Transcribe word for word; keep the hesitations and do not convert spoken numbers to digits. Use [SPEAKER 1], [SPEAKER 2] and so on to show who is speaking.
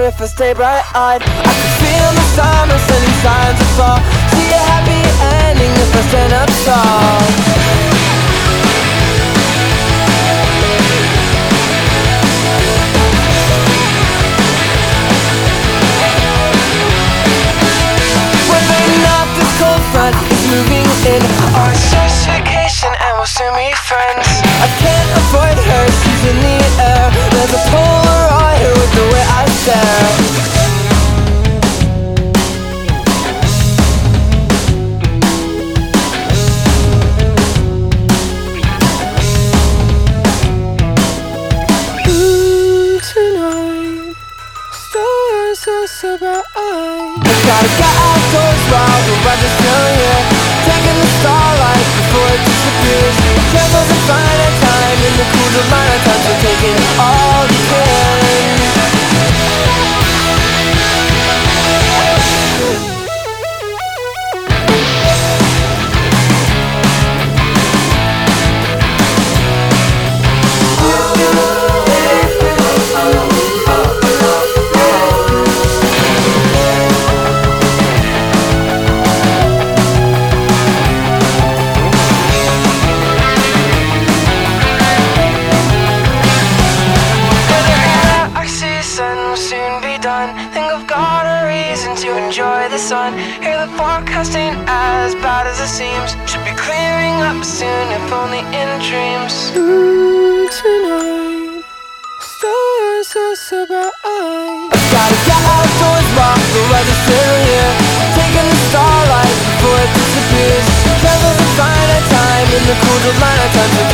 [SPEAKER 1] if I stay bright-eyed. I can feel the summer sending signs of fall. See a happy ending if I stand up tall. Cold front is moving in our first vacation and we'll soon be friends. I can't avoid her, she's in the air. There's a Polaroid with the way I stare. Ooh, tonight, stars are so bright. Gotta get outdoors while the weather's still here, taking the starlight before it disappears. Travels and find a time in the cool July time, so taking all you can. Think I've got a reason to enjoy the sun. Hear the forecast ain't as bad as it seems. Should be clearing up soon, if only in dreams. Ooh, tonight, stars are so bright. I gotta get outdoors while the weather's still here, taking the starlight before it disappears. Travels and find a time in the cool July time.